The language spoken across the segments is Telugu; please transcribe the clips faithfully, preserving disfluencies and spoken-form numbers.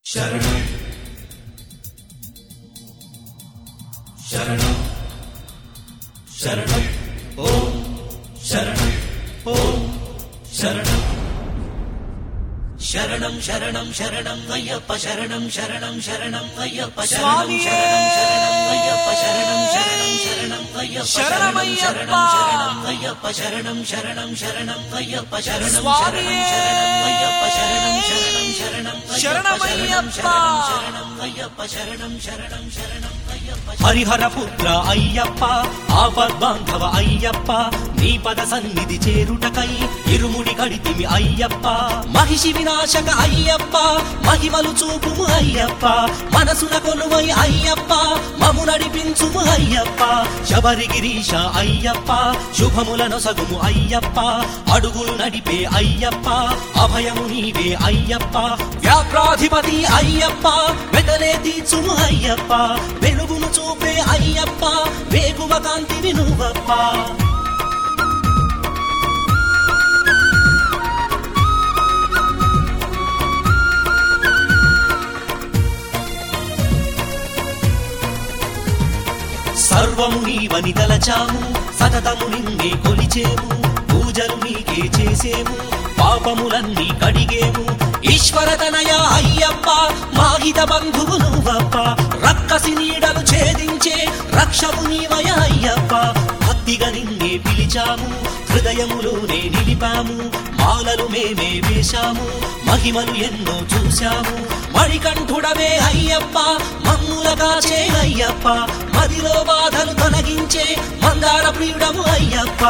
శరణం శరణం శరణం ఓం శరణం ఓం శరణం శరణం శరణం శరణం అయ్యప్ప శరణం శరణం శరణం అయ్యప్ప శరణం శరణం శరణం అయ్యప్ప శరణం శరణం శరణం అయ్యప్ప శరణం శరణం శరణం అయ్యప్ప శరణం శరణం శరణం అయ్యప్ప శరణం శరణం శరణం అయ్యప్ప శరణం శరణం శరణం శరణం శరణం అయ్యప్ప శరణం శరణం శరణం అయ్యప్ప హరిహర పుత్ర అయ్యప్ప ఆపద్బాంధవ అయ్యప్ప నీ పద సన్నిధి చేరుటకై ఇరుముడి కడితిమి అయ్యప్ప మహిషి వినాశక అయ్యప్ప మహిమలు చూపుము అయ్యప్ప మనసున కొలువై అయ్యప్ప మము నడిపించుము అయ్యప్ప శబరిగిరీశ అయ్యప్ప శుభములను సగుము అయ్యప్ప అడుగులు నడిపే అయ్యప్ప అభయము నీవే అయ్యప్ప వ్యాప్రాధిపతి అయ్యప్ప వెతలే తీర్చుము అయ్యప్ప వెలుగును చూపే అయ్యప్ప వేగువ కాంతి వినువప్ప సర్వము నీవని తలచాము సతతము నిన్నే కొలిచేము పూజలు నీకే చేసేము పాపములన్నీ కడిగేము ఈశ్వరతనయ అయ్యప్ప మాహిత బంధువు నువ్వప్ప రక్కసి నీడలు ఛేదించే రక్షము నీవయ అయ్యప్ప భక్తిగా నిన్నే పిలిచాము హృదయములోనే నిలిపాము మాలలు మేమే వేశాము మహిమలు ఎన్నో చూశాము మణికంఠుడవే అయ్యప్ప మమ్ములగా చే అయ్యప్ప మదిలో బాధలు తొలగించే మందార ప్రియుడము అయ్యప్ప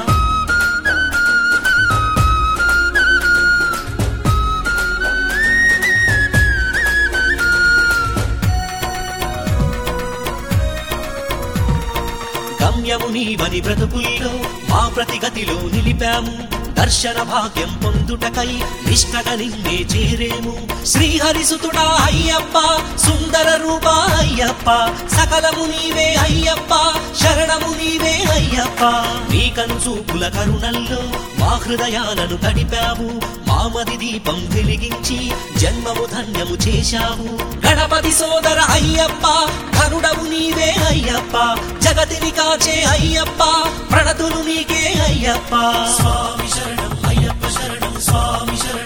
గమ్యము నీవని బ్రతుకుల్లో మా ప్రతిగతిలో నిలిపాము దర్శన భాగ్యం పొందుటకై నిష్టగా నిన్నే చేరేము శ్రీహరిసుతుడా అయ్యప్ప సుందర రూప అయ్యప్ప సకలము నీవే అయ్యప్ప శరణము నీవే అయ్యప్ప నీ కను చూపుల కరుణల్లో మా హృదయాలను తడిపావు మామది దీపం వెలిగించి జన్మము ధన్యము చేశావు గణపతి సోదర అయ్యప్ప కరుడవు నీవే అయ్యప్ప జగతిని కాచే అయ్యప్ప ప్రణతులు నీకే అయ్యప్ప స్వామి శరణం అయ్యప్ప శరణం స్వామి శరణం